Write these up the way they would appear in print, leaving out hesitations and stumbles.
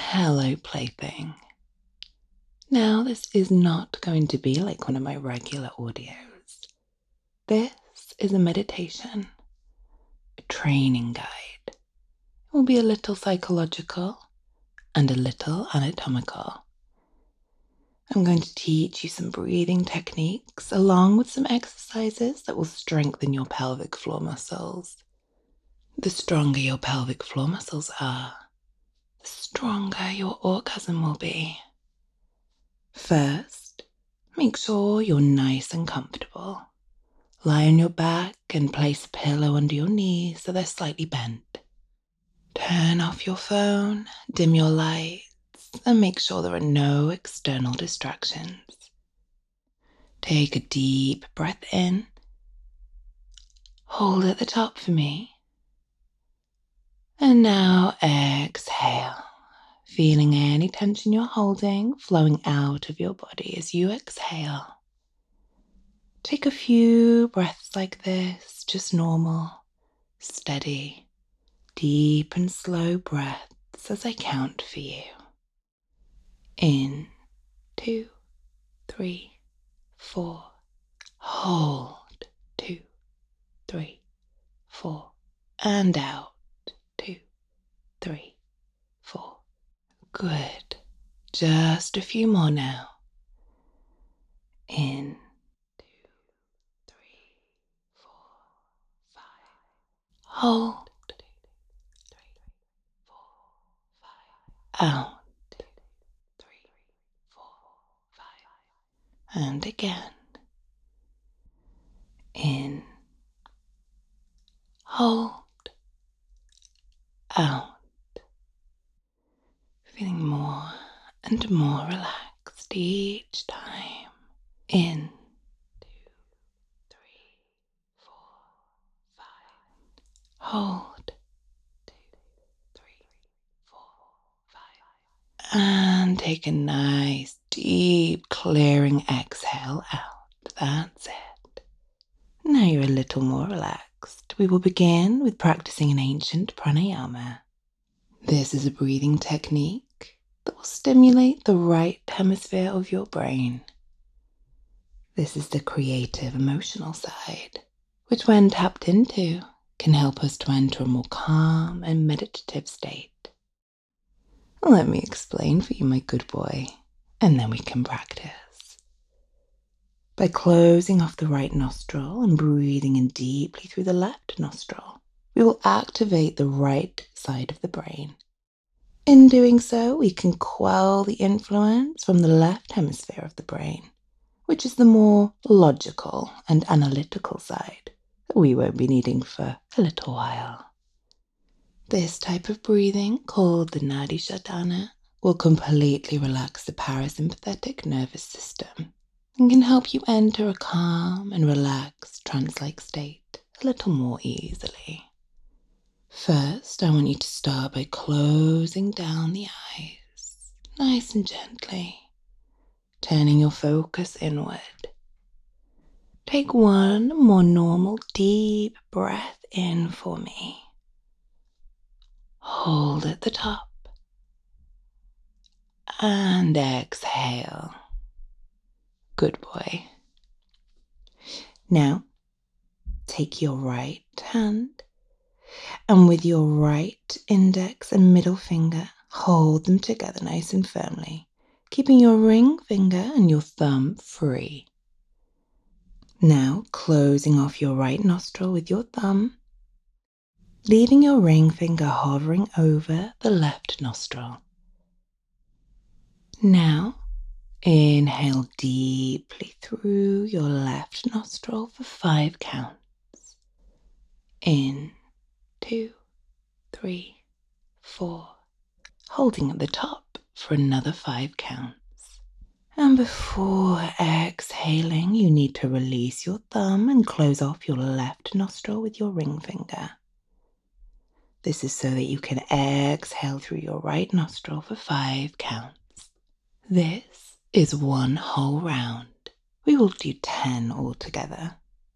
Hello, plaything. Now, this is not going to be like one of my regular audios. This is a meditation, a training guide. It will be a little psychological and a little anatomical. I'm going to teach you some breathing techniques along with some exercises that will strengthen your pelvic floor muscles. The stronger your pelvic floor muscles are, the stronger your orgasm will be. First, make sure you're nice and comfortable. Lie on your back and place a pillow under your knees so they're slightly bent. Turn off your phone, dim your lights, and make sure there are no external distractions. Take a deep breath in. Hold at the top for me. And now exhale, feeling any tension you're holding flowing out of your body as you exhale. Take a few breaths like this, just normal, steady, deep and slow breaths as I count for you. In, 2, 3, 4. Hold, 2, 3, 4. And out, 2, 3, 4. Good. Just a few more now. In, 2, 3, 4, 5. Hold, 2, 3, 4, 5. Out, 2, 3, 4, 5. And again. In, hold, out. Feeling more and more relaxed each time. In, 2, 3, 4, 5. Hold, 2, 3, 4, 5. And take a nice deep clearing exhale out. That's it. Now you're a little more relaxed. We will begin with practicing an ancient pranayama. This is a breathing technique that will stimulate the right hemisphere of your brain. This is the creative, emotional side, which when tapped into, can help us to enter a more calm and meditative state. Let me explain for you, my good boy, and then we can practice. By closing off the right nostril and breathing in deeply through the left nostril, we will activate the right side of the brain. In doing so, we can quell the influence from the left hemisphere of the brain, which is the more logical and analytical side that we won't be needing for a little while. This type of breathing, called the Nadi Shodhana, will completely relax the parasympathetic nervous system and can help you enter a calm and relaxed trance-like state a little more easily. First, I want you to start by closing down the eyes, nice and gently, turning your focus inward. Take one more normal deep breath in for me. Hold at the top and exhale. Good boy. Now, take your right hand and with your right index and middle finger, hold them together nice and firmly, keeping your ring finger and your thumb free. Now, closing off your right nostril with your thumb, leaving your ring finger hovering over the left nostril. Now, inhale deeply through your left nostril for 5 counts. In, 2, 3, 4. Holding at the top for another 5 counts. And before exhaling, you need to release your thumb and close off your left nostril with your ring finger. This is so that you can exhale through your right nostril for 5 counts. This is one whole round. We will do 10 altogether.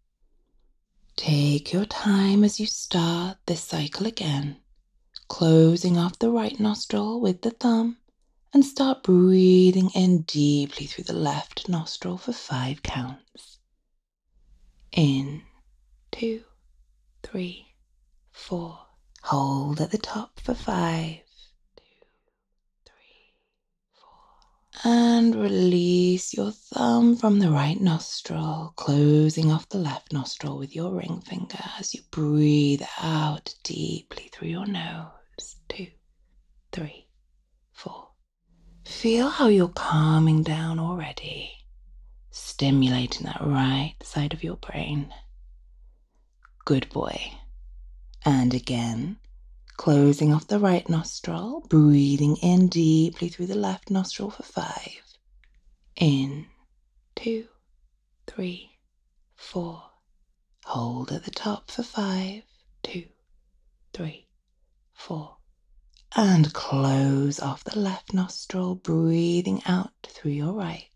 Take your time as you start this cycle again, closing off the right nostril with the thumb And start breathing in deeply through the left nostril for 5 counts. In, 2, 3, 4. Hold at the top for 5, 2, 3, 4. And release your thumb from the right nostril, closing off the left nostril with your ring finger as you breathe out deeply through your nose. 2, 3, 4. Feel how you're calming down already, stimulating that right side of your brain. Good boy. And again, closing off the right nostril, breathing in deeply through the left nostril for 5. In, 2, 3, 4. Hold at the top for 5, 2, 3, 4. And close off the left nostril, breathing out through your right.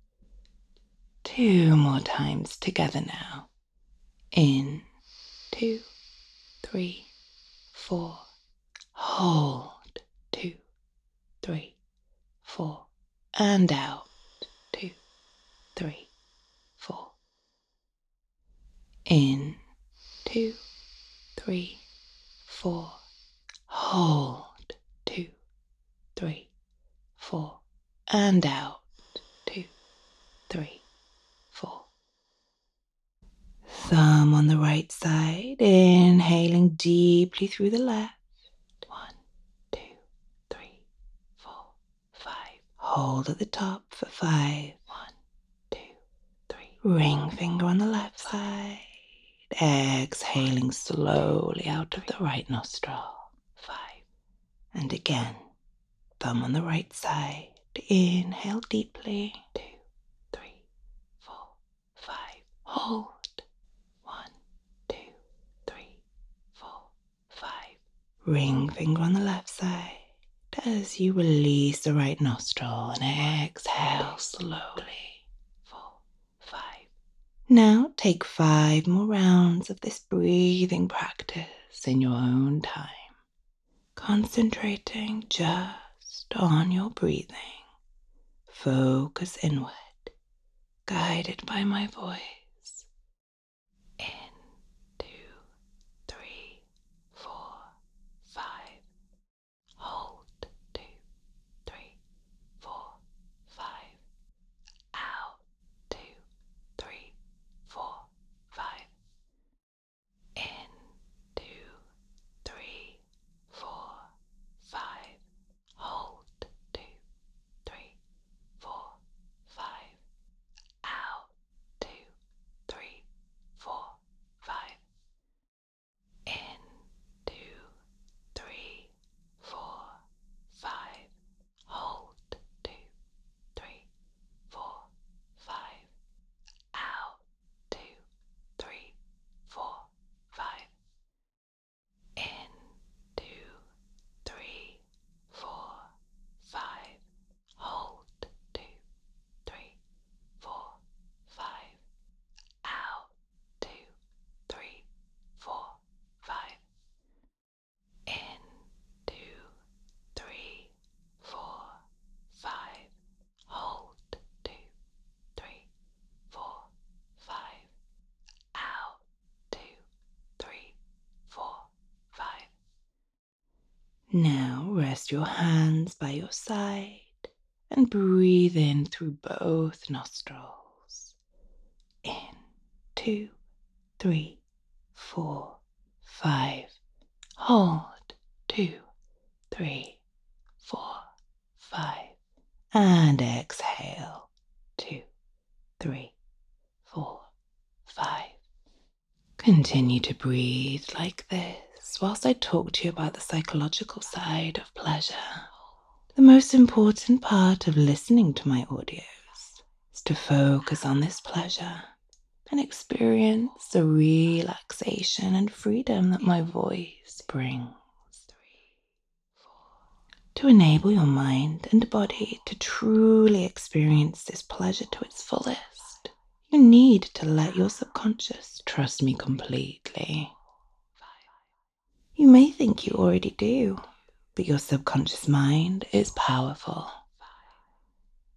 2 more times together now. In, 2, 3, 4. Hold, 2, 3, 4. And out, 2, 3, 4. In, 2, 3, 4. Hold, 2, 3, 4. And out, 2, 3, 4. Thumb on the right side, inhaling deeply through the left. 1, 2, 3, 4, 5. Hold at the top for 5. 1, 2, 3. Ring finger on the left side. Exhaling slowly out of the right nostril. 5. And again, thumb on the right side. Inhale deeply. 2, 3, 4, 5. Hold. 1, 2, 3, 4, 5. Ring finger on the left side as you release the right nostril and exhale slowly. 4, 5. Now take 5 more rounds of this breathing practice in your own time, concentrating just on your breathing. Focus inward, guided by my voice. In, 2, 3, 4, 5. Hold, 2, 3, 4, 5. Out, 2, 3, 4, 5. In, 2, 3, 4, 5. Hold, 2, 3, 4, 5. Out, 2, 3, 4, 5. In, 2, 3, 4, 5. Hold, 2, 3, 4, 5. Out, 2, 3, 4, 5. In, 2, 3, 4, 5. Hold, 2, 3, 4, 5. Out, 2, 3, 4, 5. In, 2, 3, 4, 5. Hold, 2, 3, 4, 5. Out, 2, 3, 4, 5. Now rest your hands by your side and breathe in through both nostrils. In, 2, 3, 4, 5. Hold, 2, 3, 4, 5. And exhale, 2, 3, 4, 5. Continue to breathe like this whilst I talk to you about the psychological side of pleasure. The most important part of listening to my audios is to focus on this pleasure and experience the relaxation and freedom that my voice brings. To enable your mind and body to truly experience this pleasure to its fullest, you need to let your subconscious trust me completely. You may think you already do, but your subconscious mind is powerful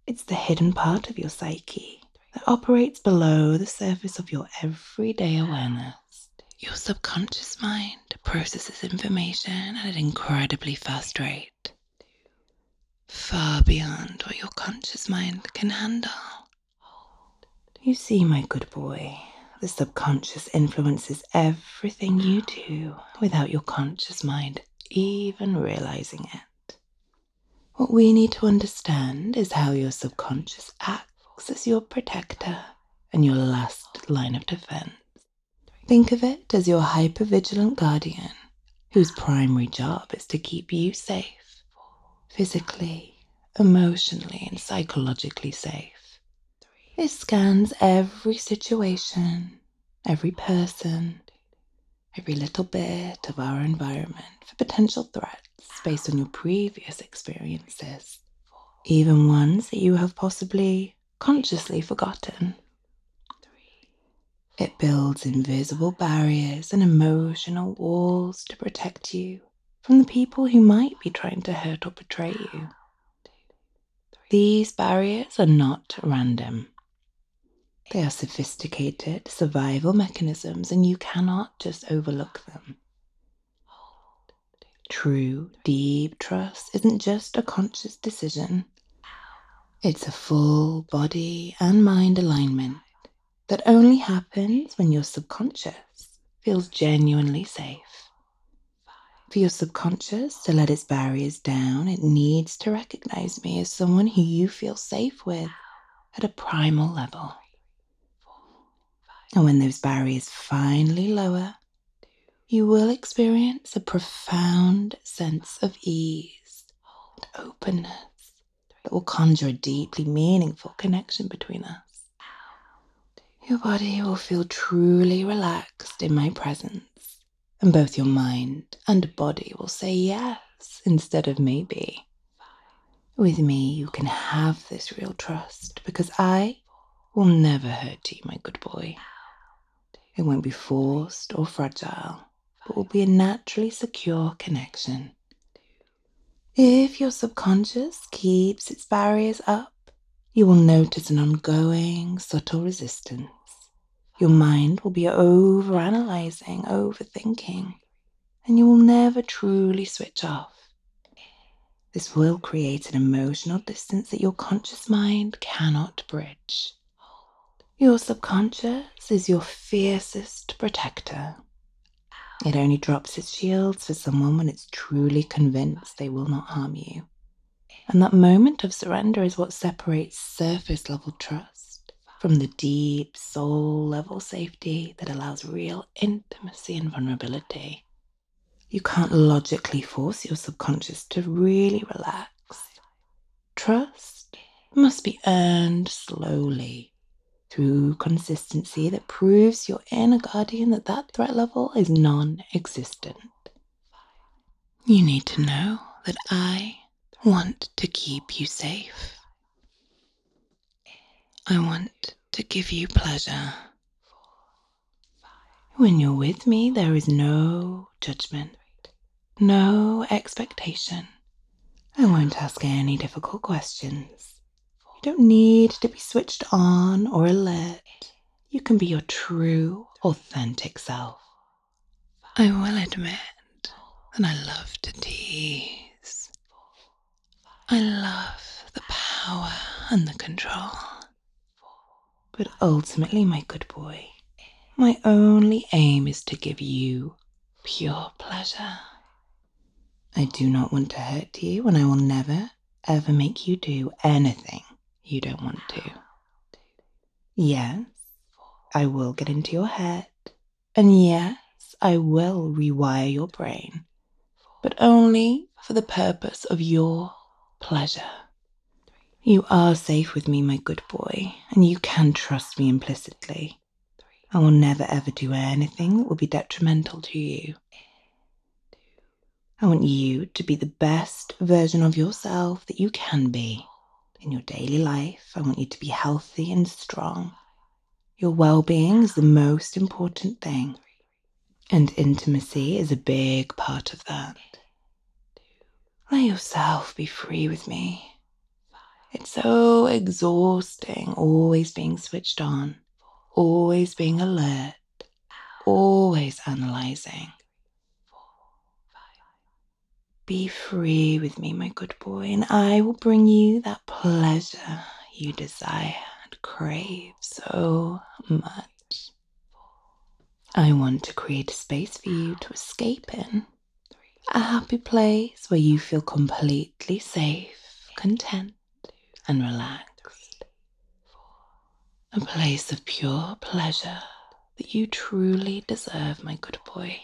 It's the hidden part of your psyche that operates below the surface of your everyday awareness. Your subconscious mind processes information at an incredibly fast rate, far beyond what your conscious mind can handle. You see, my good boy, the subconscious influences everything you do without your conscious mind even realizing it. What we need to understand is how your subconscious acts as your protector and your last line of defense. Think of it as your hypervigilant guardian, whose primary job is to keep you safe, physically, emotionally, and psychologically safe. It scans every situation, every person, every little bit of our environment for potential threats based on your previous experiences, even ones that you have possibly consciously forgotten. It builds invisible barriers and emotional walls to protect you from the people who might be trying to hurt or betray you. These barriers are not random. They are sophisticated survival mechanisms, and you cannot just overlook them. True, deep trust isn't just a conscious decision. It's a full body and mind alignment that only happens when your subconscious feels genuinely safe. For your subconscious to let its barriers down, it needs to recognize me as someone who you feel safe with at a primal level. And when those barriers finally lower, you will experience a profound sense of ease and openness that will conjure a deeply meaningful connection between us. Your body will feel truly relaxed in my presence, and both your mind and body will say yes instead of maybe. With me, you can have this real trust because I will never hurt you, my good boy. It won't be forced or fragile, but will be a naturally secure connection. If your subconscious keeps its barriers up, you will notice an ongoing, subtle resistance. Your mind will be overanalyzing, overthinking, and you will never truly switch off. This will create an emotional distance that your conscious mind cannot bridge. Your subconscious is your fiercest protector. It only drops its shields for someone when it's truly convinced they will not harm you. And that moment of surrender is what separates surface level trust from the deep soul level safety that allows real intimacy and vulnerability. You can't logically force your subconscious to really relax. Trust must be earned slowly through consistency that proves your inner guardian that threat level is non-existent. You need to know that I want to keep you safe. I want to give you pleasure. When you're with me, there is no judgment, no expectation. I won't ask any difficult questions. You don't need to be switched on or alert. You can be your true, authentic self. I will admit that I love to tease. I love the power and the control. But ultimately, my good boy, my only aim is to give you pure pleasure. I do not want to hurt you, and I will never, ever make you do anything you don't want to. Yes, I will get into your head, and yes, I will rewire your brain, but only for the purpose of your pleasure. You are safe with me, my good boy, and you can trust me implicitly. I will never ever do anything that will be detrimental to you. I want you to be the best version of yourself that you can be. In your daily life, I want you to be healthy and strong. Your well-being is the most important thing, and intimacy is a big part of that. Let yourself be free with me. It's so exhausting, always being switched on, always being alert, always analyzing. Be free with me, my good boy, and I will bring you that pleasure you desire and crave so much. I want to create a space for you to escape in, a happy place where you feel completely safe, content, and relaxed. A place of pure pleasure that you truly deserve, my good boy.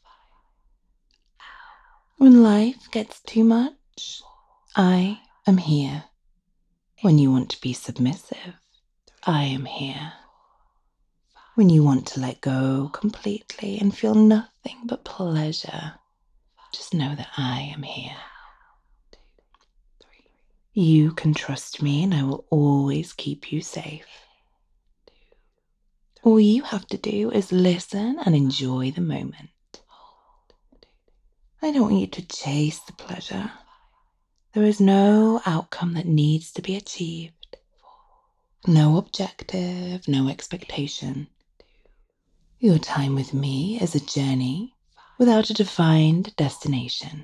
When life gets too much, I am here. When you want to be submissive, I am here. When you want to let go completely and feel nothing but pleasure, just know that I am here. You can trust me and I will always keep you safe. All you have to do is listen and enjoy the moment. I don't want you to chase the pleasure. There is no outcome that needs to be achieved. No objective, no expectation. Your time with me is a journey without a defined destination.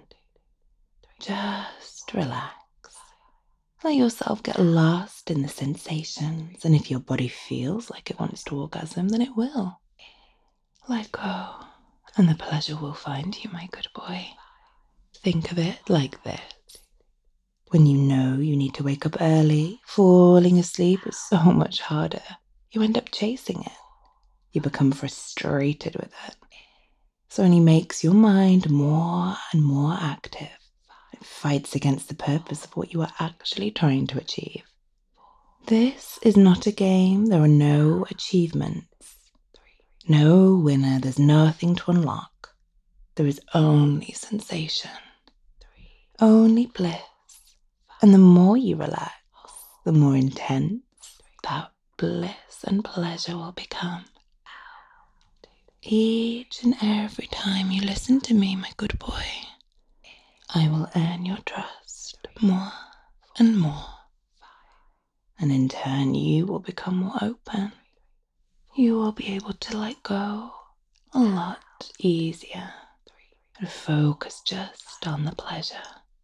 Just relax. Let yourself get lost in the sensations, and if your body feels like it wants to orgasm, then it will. Let go, and the pleasure will find you, my good boy. Think of it like this. When you know you need to wake up early, falling asleep is so much harder. You end up chasing it. You become frustrated with it. So it only makes your mind more and more active. It fights against the purpose of what you are actually trying to achieve. This is not a game. There are no achievements. No winner. There's nothing to unlock. There is only sensation. Only bliss. And the more you relax, the more intense that bliss and pleasure will become. Each and every time you listen to me, my good boy, I will earn your trust more and more. And in turn, you will become more open. You will be able to let go a lot easier and focus just on the pleasure.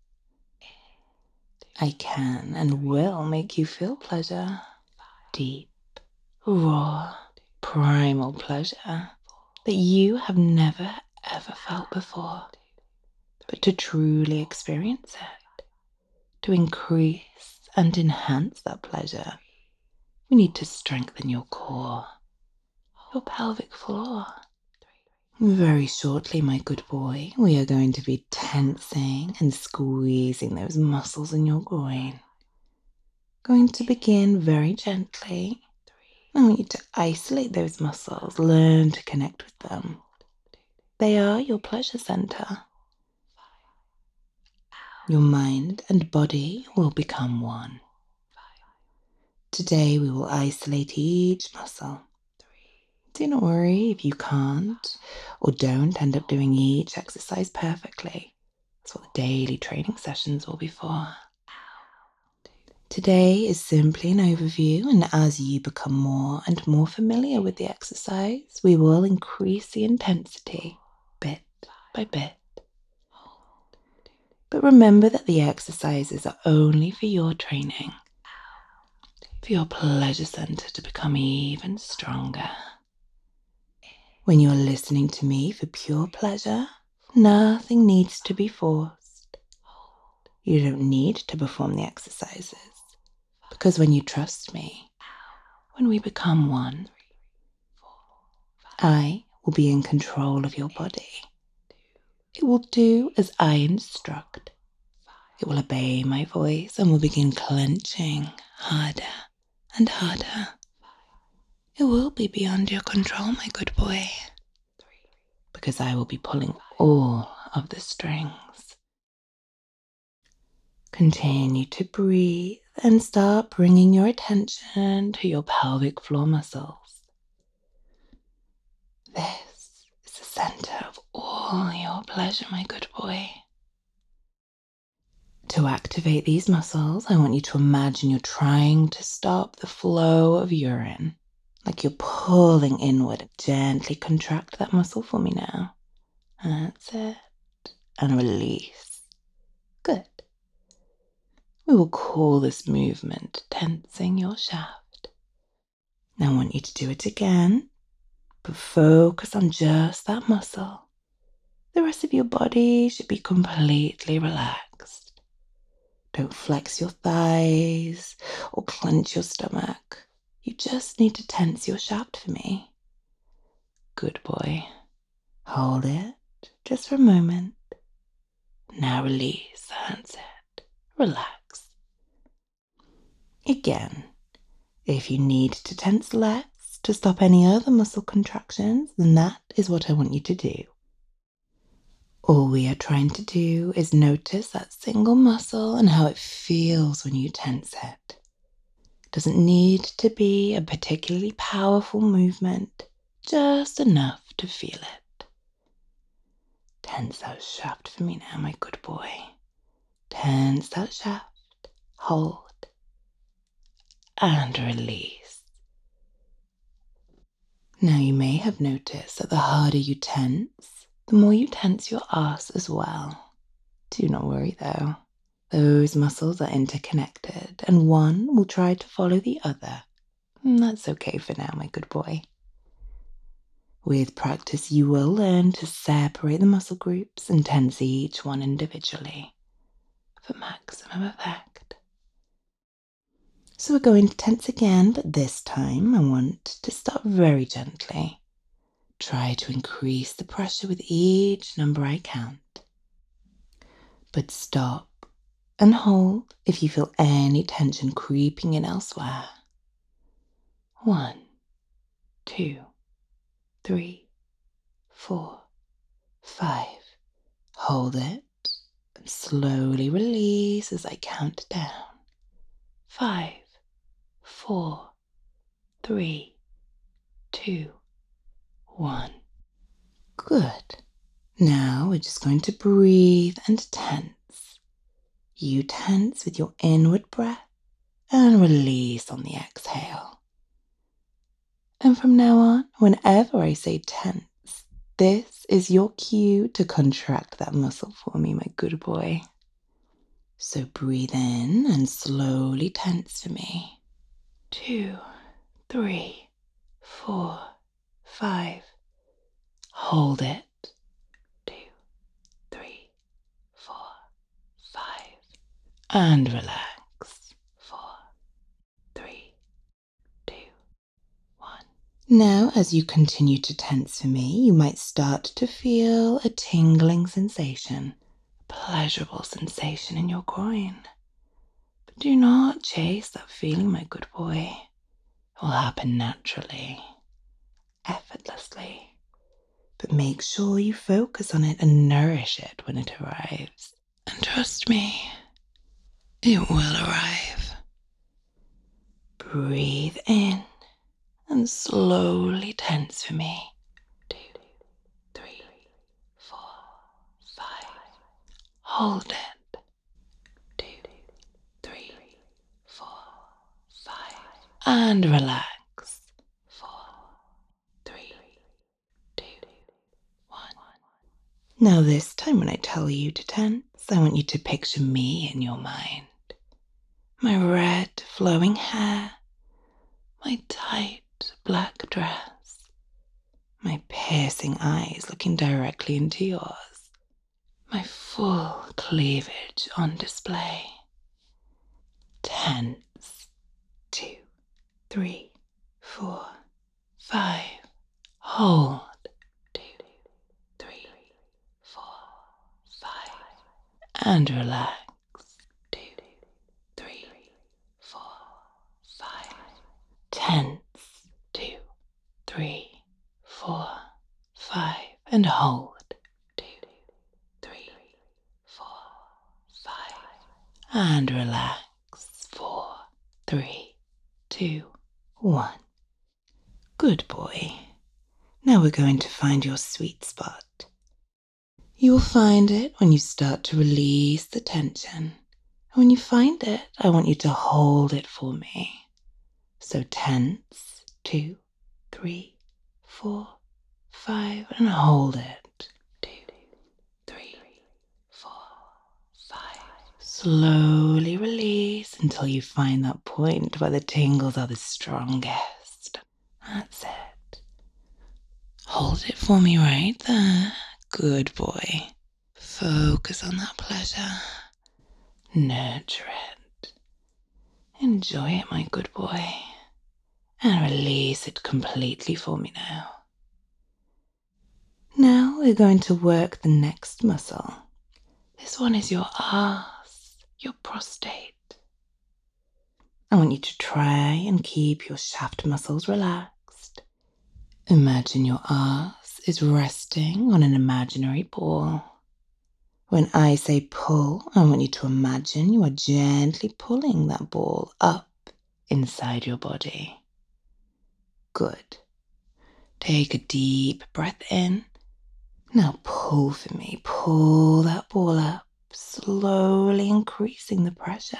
I can and will make you feel pleasure. Deep, raw, primal pleasure that you have never ever felt before. But to truly experience it, to increase and enhance that pleasure, we need to strengthen your core, your pelvic floor. Very shortly, my good boy, we are going to be tensing and squeezing those muscles in your groin. Going to begin very gently. I want you to isolate those muscles, learn to connect with them. They are your pleasure center. Your mind and body will become one. Today we will isolate each muscle. Do not worry if you can't or don't end up doing each exercise perfectly. That's what the daily training sessions will be for. Today is simply an overview, and as you become more and more familiar with the exercise, we will increase the intensity bit by bit. But remember that the exercises are only for your training, for your pleasure center to become even stronger. When you're listening to me for pure pleasure, nothing needs to be forced. You don't need to perform the exercises, because when you trust me, when we become one, I will be in control of your body. It will do as I instruct. It will obey my voice and will begin clenching harder and harder. It will be beyond your control, my good boy, because I will be pulling all of the strings. Continue to breathe and start bringing your attention to your pelvic floor muscles. This is the center of all your pleasure, my good boy. To activate these muscles, I want you to imagine you're trying to stop the flow of urine, like you're pulling inward. Gently contract that muscle for me now. That's it. And release. Good. We will call this movement tensing your shaft. Now I want you to do it again, but focus on just that muscle. The rest of your body should be completely relaxed. Don't flex your thighs or clench your stomach. You just need to tense your shaft for me. Good boy. Hold it just for a moment. Now release. That's it. Relax. Again, if you need to tense less to stop any other muscle contractions, then that is what I want you to do. All we are trying to do is notice that single muscle and how it feels when you tense it. It doesn't need to be a particularly powerful movement, just enough to feel it. Tense that shaft for me now, my good boy. Tense that shaft, hold, and release. Now you may have noticed that the harder you tense, the more you tense your ass as well. Do not worry though. Those muscles are interconnected and one will try to follow the other. That's okay for now, my good boy. With practice, you will learn to separate the muscle groups and tense each one individually for maximum effect. So we're going to tense again, but this time I want to start very gently. Try to increase the pressure with each number I count. But stop and hold if you feel any tension creeping in elsewhere. 1, 2, 3, 4, 5. Hold it and slowly release as I count down. 5, 4, 3, 2, 1. Good. Now we're just going to breathe and tense. You tense with your inward breath and release on the exhale. And from now on, whenever I say tense, this is your cue to contract that muscle for me, my good boy. So breathe in and slowly tense for me. 2, 3, 4, 5. Hold it. 2, 3, 4, 5. And relax. 4, 3, 2, 1. Now, as you continue to tense for me, you might start to feel a tingling sensation, a pleasurable sensation in your groin. But do not chase that feeling, my good boy. It will happen naturally, effortlessly. But make sure you focus on it and nourish it when it arrives. And trust me, it will arrive. Breathe in and slowly tense for me. 2, 3, 4, 5. Hold it. 2, 3, 4, 5. And relax. 4, 3, 2, 1. Now this time when I tell you to tense, I want you to picture me in your mind. My red flowing hair, my tight black dress, my piercing eyes looking directly into yours, my full cleavage on display. Tense. 2, 3, 4, 5. Hold. 2, 3, 4, 5. And relax. 2, 3, 4, 5. Tense. 2, 3, 4, 5. And hold. 2, 3, 4, 5. And relax. 4, 3, 2, 1. Good boy. Now we're going to find your sweet spot. You will find it when you start to release the tension When you find it, I want you to hold it for me. So tense, 2, 3, 4, 5, and hold it. 2, 3, 4, 5. Slowly release until you find that point where the tingles are the strongest. That's it. Hold it for me right there. Good boy. Focus on that pleasure. Nurture it. Enjoy it, my good boy. And release it completely for me now. Now we're going to work the next muscle. This one is your arse, your prostate. I want you to try and keep your shaft muscles relaxed. Imagine your arse is resting on an imaginary ball. When I say pull, I want you to imagine you are gently pulling that ball up inside your body. Good. Take a deep breath in. Now pull for me. Pull that ball up, slowly increasing the pressure.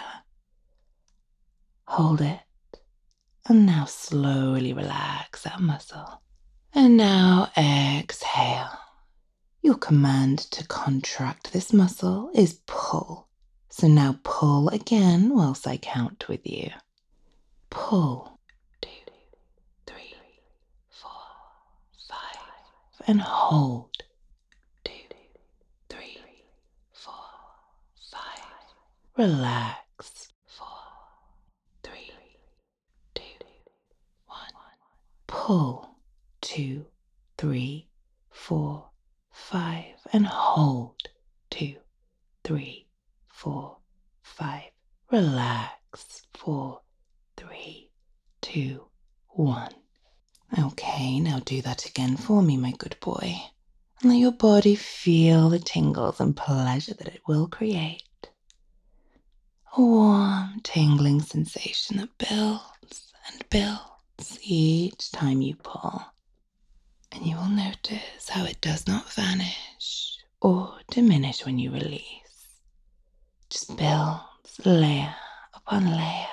Hold it. And now slowly relax that muscle. And now exhale. Your command to contract this muscle is pull. So now pull again whilst I count with you. Pull. 2, 3, 4, 5. And hold. 2, 3, 4, 5. Relax. 4, 3, 2, 1. Pull. 2, 3, 4, 5. And hold. 2, 3, 4, 5. Relax. 4, 3, 2, 1. Okay, now do that again for me, my good boy. And let your body feel the tingles and pleasure that it will create. A warm, tingling sensation that builds and builds each time you pull. And you will notice how it does not vanish or diminish when you release. Just builds layer upon layer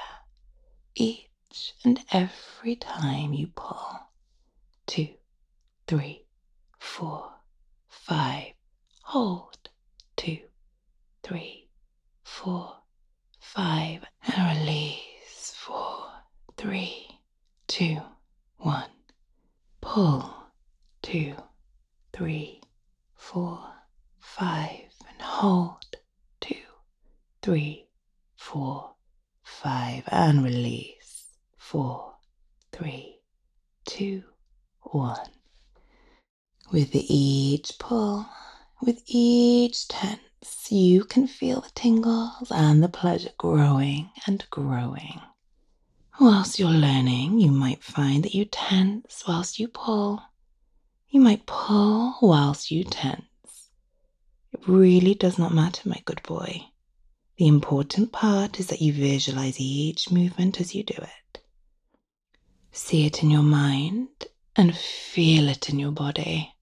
each and every time you pull. 2, 3, 4, 5. Hold. 2, 3, 4, 5. And release. 4, 3, 2, 1. Pull. 2, 3, 4, 5. And hold. 2, 3, 4, 5. And release. 4, 3, 2, 1. With each pull, with each tense, you can feel the tingles and the pleasure growing and growing. Whilst you're learning, you might find that you tense whilst you pull. You might pull whilst you tense. It really does not matter, my good boy. The important part is that you visualize each movement as you do it. See it in your mind and feel it in your body.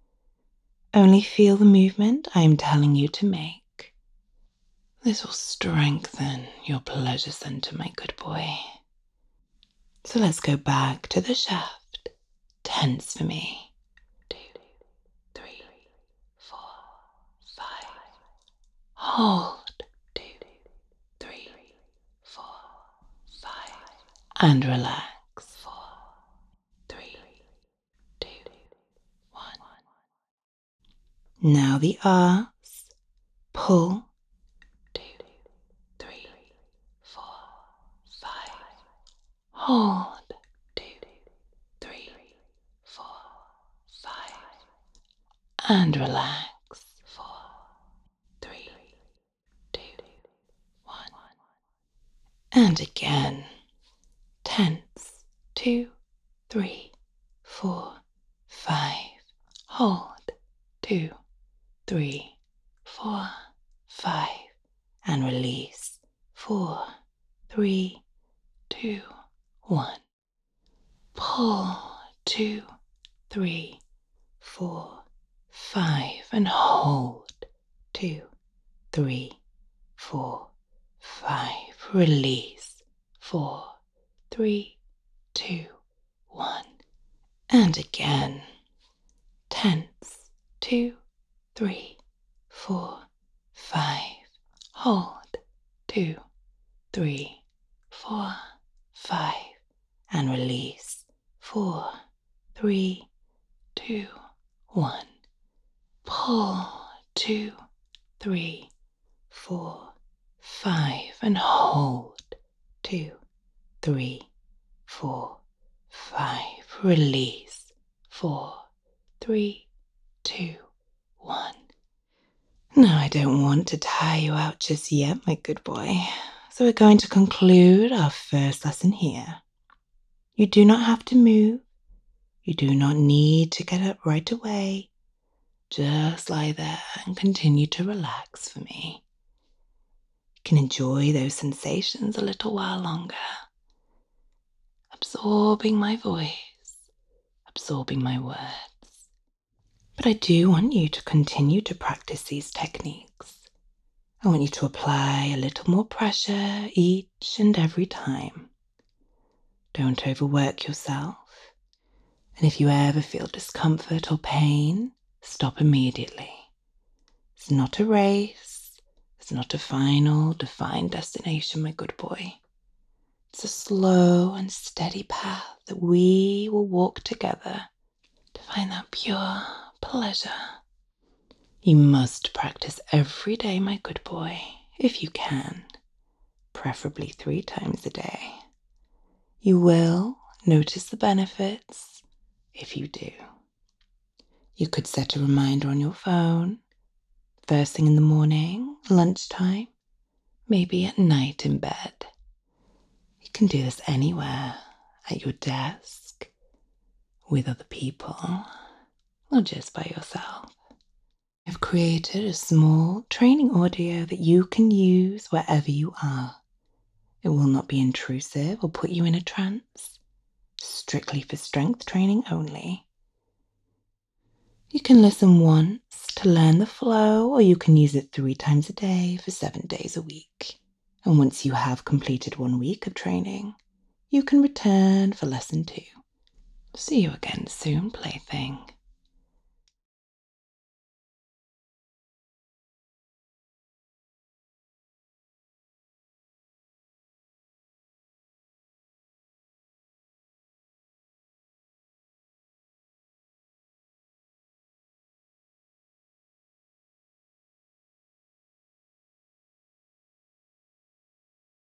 Only feel the movement I am telling you to make. This will strengthen your pleasure center, my good boy. So let's go back to the shaft. Tense for me. 2, 3, 4, 5. Hold. 2, 3, 4, 5. And relax. 4, 3, 2, 1. Now the arse. Pull. 2, 3, 4, 5. Hold. 2, 3, 4, 5. And relax. 4, 3, 2, 1. And again. Tense. 2, 3, 4, 5. Hold. 2, 3, 4, 5. And release. 4, 3, 2, 1. Pull. 2, 3, 4, 5. And hold. 2, 3, 4, 5. Release. 4, 3, 2, 1. And again. Tense. 2, 3, 4, 5. Hold. 2, 3, 4, 5. And release. 4, 3, 2, 1. Pull. 2, 3, 4, 5. And hold. 2, 3, 4, 5. Release. 4, 3, 2, 1. Now, I don't want to tire you out just yet, my good boy. So we're going to conclude our first lesson here. You do not have to move. You do not need to get up right away. Just lie there and continue to relax for me. You can enjoy those sensations a little while longer. Absorbing my voice, absorbing my words. But I do want you to continue to practice these techniques. I want you to apply a little more pressure each and every time. Don't overwork yourself. And if you ever feel discomfort or pain, stop immediately. It's not a race. It's not a final, defined destination, my good boy. It's a slow and steady path that we will walk together to find that pure pleasure. You must practice every day, my good boy, if you can, preferably 3 times a day. You will notice the benefits if you do. You could set a reminder on your phone, first thing in the morning, lunchtime, maybe at night in bed. You can do this anywhere, at your desk, with other people, or just by yourself. I've created a small training audio that you can use wherever you are. It will not be intrusive or put you in a trance, strictly for strength training only. You can listen once to learn the flow, or you can use it 3 times a day for 7 days a week. And once you have completed 1 week of training, you can return for lesson 2. See you again soon, plaything.